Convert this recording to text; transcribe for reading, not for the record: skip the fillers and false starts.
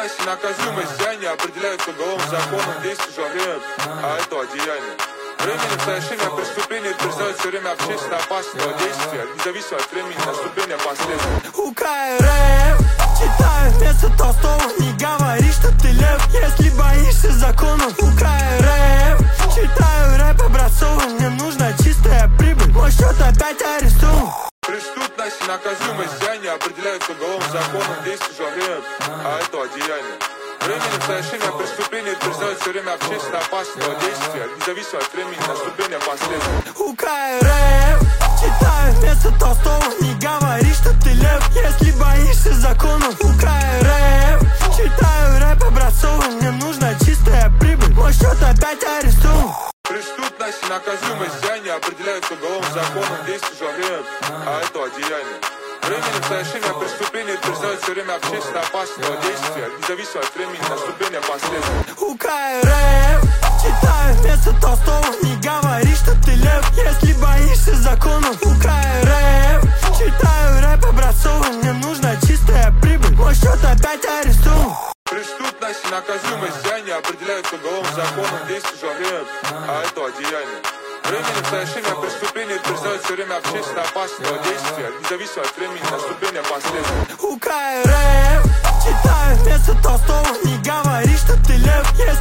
Преступность и наказуемость деяния определяются уголовным законом, действующим во время этого деяния. Временем совершения преступления признают все время общественно опасного действия, независимо от времени наступления последствий. УК РФ, читаю вместо Толстого, не говори, что ты лев, если боишься законов. УК РФ, читаю рэп образцовый, мне нужна чистая прибыль, мой счет опять арестован. Преступность и наказуемость деяния определяются уголовным законом, действующим во время этого деяния. Временем совершения преступления признают все время общественно опасного действия, независимо от времени наступления последствий. УК РФ, читаю вместо Толстого, не говори, что ты лев, если боишься законов. УК РФ, читаю рэп образцовый, мне нужна чистая прибыль, мой счет опять арестован. Преступность и наказуемость деяния определяются уголовным законом, действующим во время этого деяния. Временем совершения преступления признают все время общественно опасного действия, независимо от времени наступления последствий. УК РФ, читаю вместо Толстого, не говори, что ты лев, если боишься законов. УК РФ, читаю рэп образцовый, мне нужна чистая прибыль, мой счет опять арестован. Преступность и наказуемость деяния определяются уголовным законом, действующим во время этого деяния. Временем совершения преступления признают все время общественно опасного действия, независимо от времени наступления последствий. УК РФ, читаю вместо Толстого, не говори, что ты лев, если